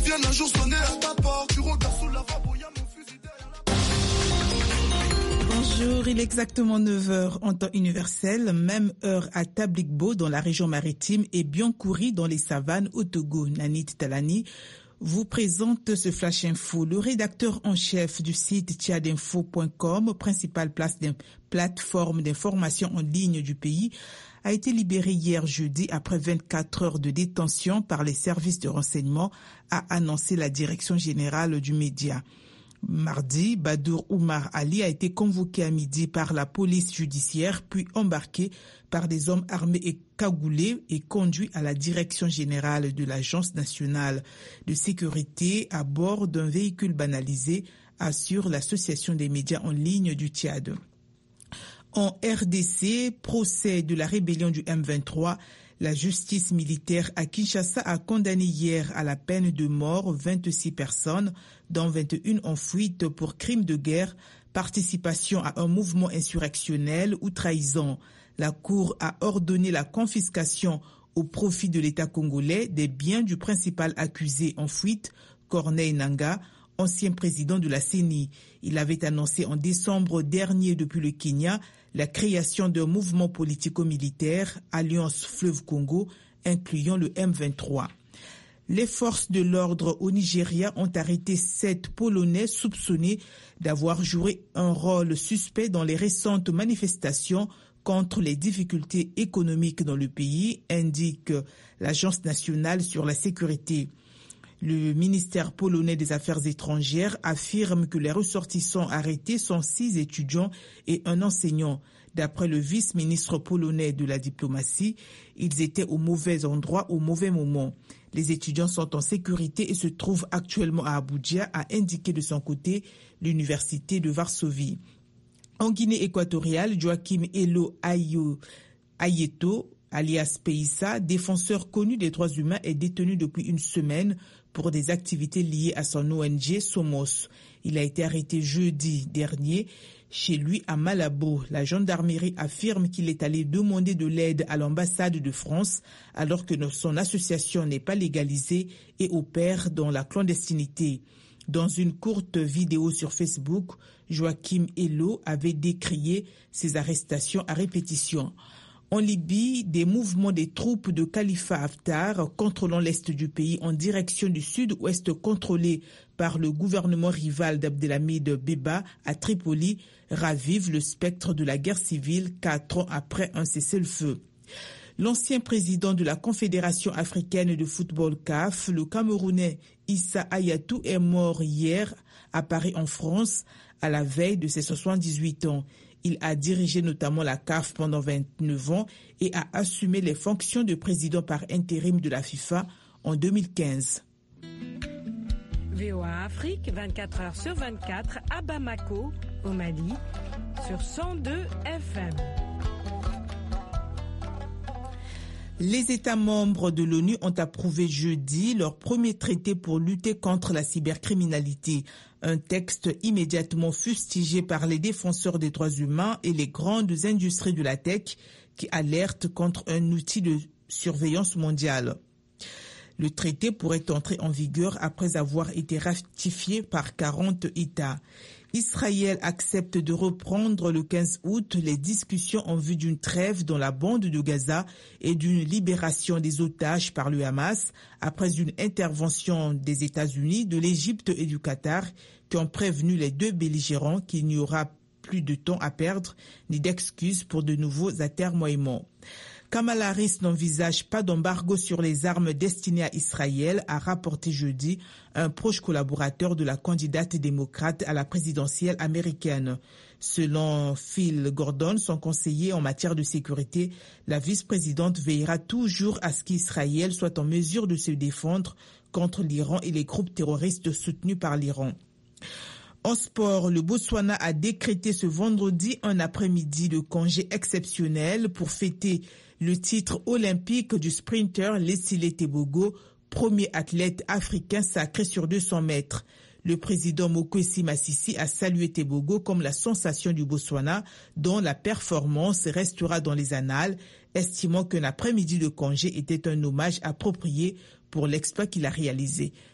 viennent un jour sonner à ta porte. Tu regardes sous la lavabo, y'a mon fusil derrière la... Bonjour, il est exactement 9h en temps universel, même heure à Tablikbo dans la région maritime et Biancouri dans les savanes au Togo. Nanit Talani vous présente ce Flash Info. Le rédacteur en chef du site tchadinfo.com, principale plateforme d'information en ligne du pays, a été libéré hier jeudi après 24 heures de détention par les services de renseignement, a annoncé la direction générale du média. Mardi, Badour Oumar Ali a été convoqué à midi par la police judiciaire, puis embarqué par des hommes armés et cagoulés et conduit à la direction générale de l'Agence nationale de sécurité à bord d'un véhicule banalisé, assure l'association des médias en ligne du Tchad. En RDC, procès de la rébellion du M23, la justice militaire à Kinshasa a condamné hier à la peine de mort 26 personnes, dont 21 en fuite pour crimes de guerre, participation à un mouvement insurrectionnel ou trahison. La Cour a ordonné la confiscation au profit de l'État congolais des biens du principal accusé en fuite, Corneille Nangaa, ancien président de la CENI. Il avait annoncé en décembre dernier depuis le Kenya la création d'un mouvement politico-militaire, Alliance Fleuve Congo, incluant le M23. Les forces de l'ordre au Nigeria ont arrêté 7 Polonais soupçonnés d'avoir joué un rôle suspect dans les récentes manifestations contre les difficultés économiques dans le pays, indique l'Agence nationale sur la sécurité. Le ministère polonais des Affaires étrangères affirme que les ressortissants arrêtés sont 6 étudiants et un enseignant. D'après le vice-ministre polonais de la diplomatie, ils étaient au mauvais endroit au mauvais moment. Les étudiants sont en sécurité et se trouvent actuellement à Abuja, a indiqué de son côté l'université de Varsovie. En Guinée équatoriale, Joachim Elo Ayeto, alias Peissa, défenseur connu des droits humains, est détenu depuis une semaine pour des activités liées à son ONG Somos. Il a été arrêté jeudi dernier chez lui à Malabo. La gendarmerie affirme qu'il est allé demander de l'aide à l'ambassade de France alors que son association n'est pas légalisée et opère dans la clandestinité. Dans une courte vidéo sur Facebook, Joachim Elo avait décrié ces arrestations à répétition. En Libye, des mouvements des troupes de Khalifa Haftar contrôlant l'est du pays en direction du sud-ouest contrôlé par le gouvernement rival d'Abdelhamid Beba à Tripoli ravivent le spectre de la guerre civile 4 ans après un cessez-le-feu. L'ancien président de la Confédération africaine de football CAF, le Camerounais Issa Hayatou, est mort hier à Paris en France à la veille de ses 78 ans. Il a dirigé notamment la CAF pendant 29 ans et a assumé les fonctions de président par intérim de la FIFA en 2015. VOA Afrique, 24 heures sur 24 à Bamako, au Mali, sur 102 FM. Les États membres de l'ONU ont approuvé jeudi leur premier traité pour lutter contre la cybercriminalité. Un texte immédiatement fustigé par les défenseurs des droits humains et les grandes industries de la tech qui alertent contre un outil de surveillance mondiale. Le traité pourrait entrer en vigueur après avoir été ratifié par 40 États. Israël accepte de reprendre le 15 août les discussions en vue d'une trêve dans la bande de Gaza et d'une libération des otages par le Hamas après une intervention des États-Unis, de l'Égypte et du Qatar qui ont prévenu les deux belligérants qu'il n'y aura plus de temps à perdre ni d'excuses pour de nouveaux atermoiements. Kamala Harris n'envisage pas d'embargo sur les armes destinées à Israël, a rapporté jeudi un proche collaborateur de la candidate démocrate à la présidentielle américaine. Selon Phil Gordon, son conseiller en matière de sécurité, la vice-présidente veillera toujours à ce qu'Israël soit en mesure de se défendre contre l'Iran et les groupes terroristes soutenus par l'Iran. En sport, le Botswana a décrété ce vendredi un après-midi de congé exceptionnel pour fêter le titre olympique du sprinter Leslie Tebogo, premier athlète africain sacré sur 200 mètres. Le président Mokwesi Masisi a salué Tebogo comme la sensation du Botswana, dont la performance restera dans les annales, estimant qu'un après-midi de congé était un hommage approprié pour l'exploit qu'il a réalisé.